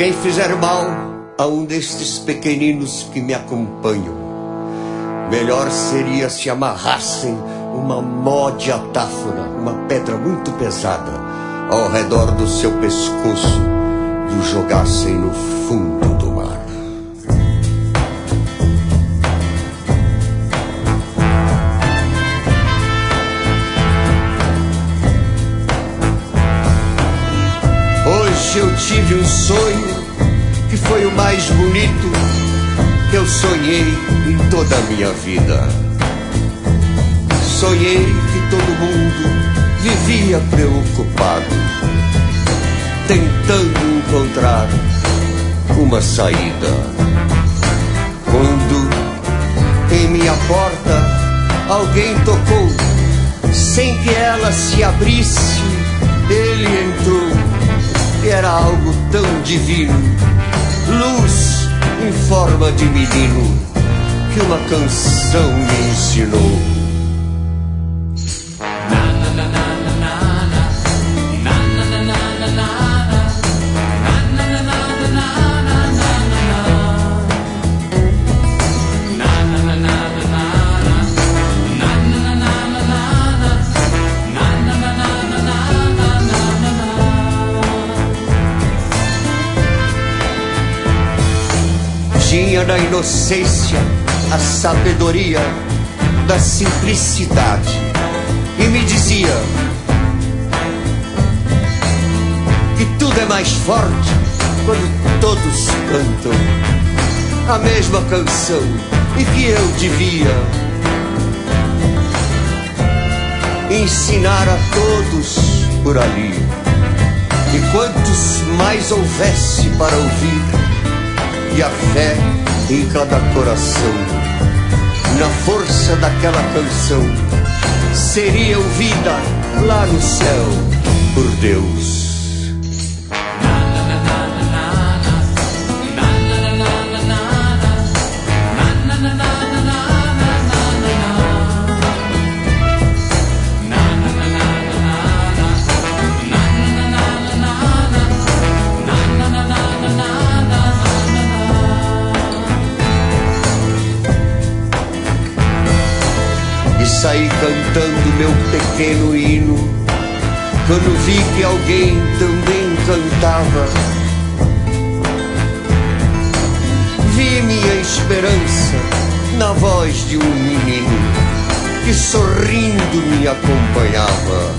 Quem fizer mal a um destes pequeninos que me acompanham, melhor seria se amarrassem uma mó de atáfona, uma pedra muito pesada, ao redor do seu pescoço e o jogassem no fundo do mar. Hoje eu tive um sonho que foi o mais bonito que eu sonhei em toda a minha vida. Sonhei que todo mundo vivia preocupado, tentando encontrar uma saída. Quando em minha porta alguém tocou, sem que ela se abrisse, ele entrou. E era algo tão divino, luz em forma de menino, que uma canção me ensinou. Tinha na inocência a sabedoria da simplicidade e me dizia que tudo é mais forte quando todos cantam a mesma canção e que eu devia ensinar a todos por ali. E quantos mais houvesse para ouvir, e a fé em cada coração, na força daquela canção, seria ouvida lá no céu por Deus. Saí cantando meu pequeno hino, quando vi que alguém também cantava. Vi minha esperança na voz de um menino que sorrindo me acompanhava.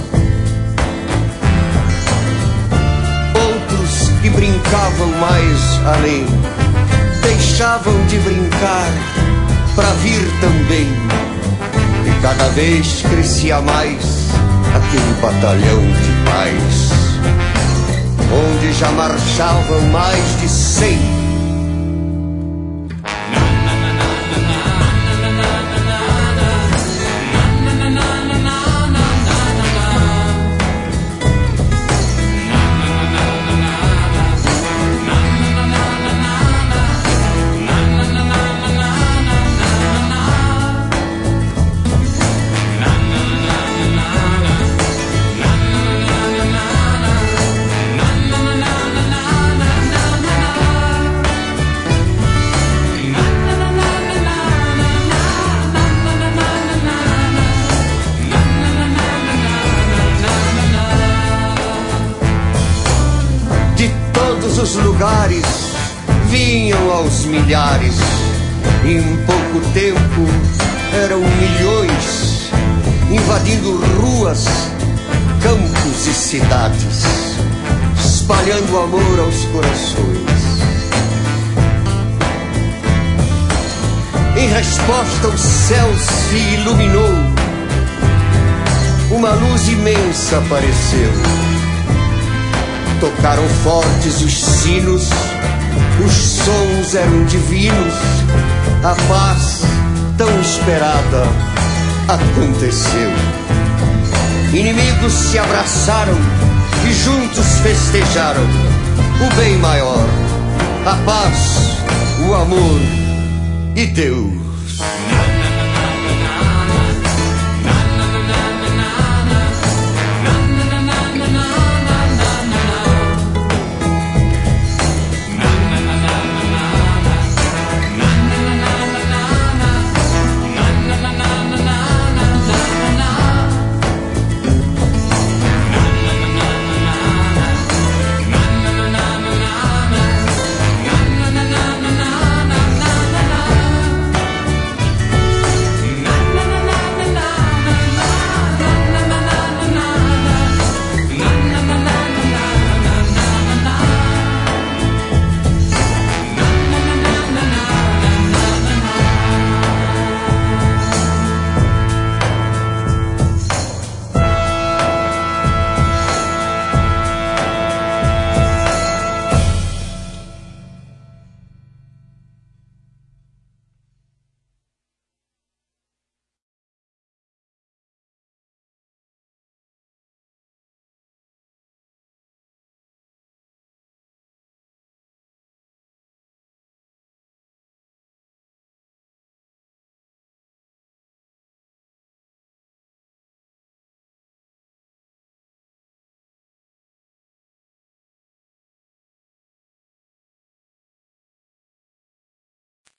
Outros que brincavam mais além, deixavam de brincar para vir também. E cada vez crescia mais aquele batalhão de paz, onde já marchavam mais de 100. Os lugares vinham aos milhares, e em pouco tempo eram milhões, invadindo ruas, campos e cidades, espalhando amor aos corações. Em resposta o céu se iluminou, uma luz imensa apareceu. Tocaram fortes os sinos, os sons eram divinos, a paz tão esperada aconteceu. Inimigos se abraçaram e juntos festejaram o bem maior, a paz, o amor e Deus.